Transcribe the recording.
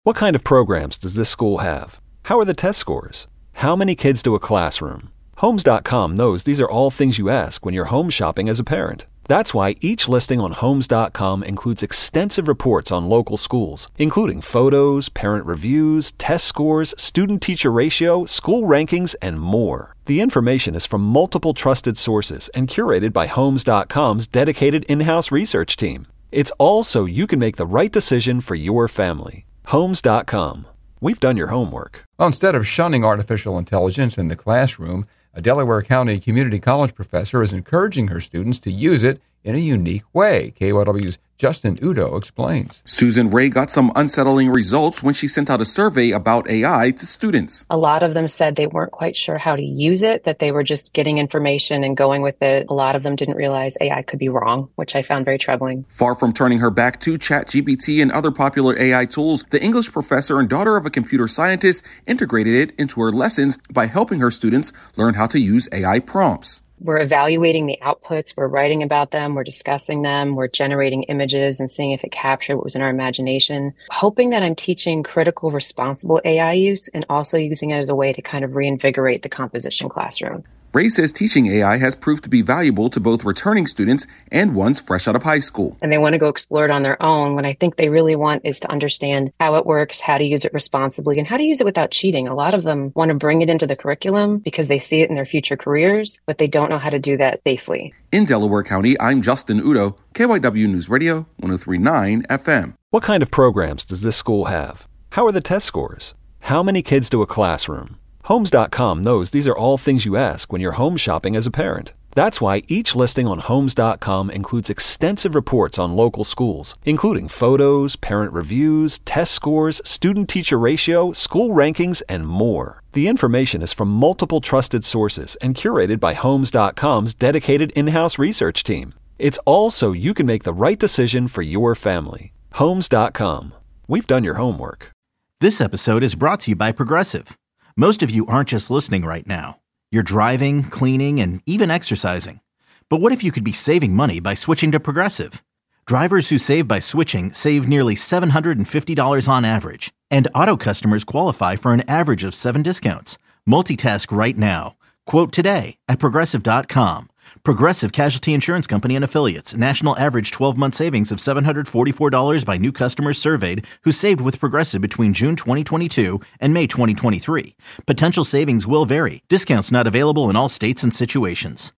What kind of programs does this school have? How are the test scores? How many kids do a classroom? Homes.com knows these are all things you ask when you're home shopping as a parent. That's why each listing on Homes.com includes extensive reports on local schools, including photos, parent reviews, test scores, student-teacher ratio, school rankings, and more. The information is from multiple trusted sources and curated by Homes.com's dedicated in-house research team. It's all so you can make the right decision for your family. Homes.com. We've done your homework. Well, instead of shunning artificial intelligence in the classroom, a Delaware County community college professor is encouraging her students to use it in a unique way. KYW's Justin Udo explains. Susan Ray got some unsettling results when she sent out a survey about AI to students. A lot of them said they weren't quite sure how to use it, that they were just getting information and going with it. A lot of them didn't realize AI could be wrong, which I found very troubling. Far from turning her back to ChatGPT and other popular AI tools, the English professor and daughter of a computer scientist integrated it into her lessons by helping her students learn how to use AI prompts. We're evaluating the outputs, we're writing about them, we're discussing them, we're generating images and seeing if it captured what was in our imagination, hoping that I'm teaching critical, responsible AI use and also using it as a way to kind of reinvigorate the composition classroom. Ray says teaching AI has proved to be valuable to both returning students and ones fresh out of high school. And they want to go explore it on their own. What I think they really want is to understand how it works, how to use it responsibly, and how to use it without cheating. A lot of them want to bring it into the curriculum because they see it in their future careers, but they don't know how to do that safely. In Delaware County, I'm Justin Udo, KYW News Radio, 103.9 FM. What kind of programs does this school have? How are the test scores? How many kids do a classroom? Homes.com knows these are all things you ask when you're home shopping as a parent. That's why each listing on Homes.com includes extensive reports on local schools, including photos, parent reviews, test scores, student-teacher ratio, school rankings, and more. The information is from multiple trusted sources and curated by Homes.com's dedicated in-house research team. It's all so you can make the right decision for your family. Homes.com. We've done your homework. This episode is brought to you by Progressive. Most of you aren't just listening right now. You're driving, cleaning, and even exercising. But what if you could be saving money by switching to Progressive? Drivers who save by switching save nearly $750 on average. And auto customers qualify for an average of 7 discounts. Multitask right now. Quote today at Progressive.com. Progressive Casualty Insurance Company and Affiliates. National average 12-month savings of $744 by new customers surveyed who saved with Progressive between June 2022 and May 2023. Potential savings will vary. Discounts not available in all states and situations.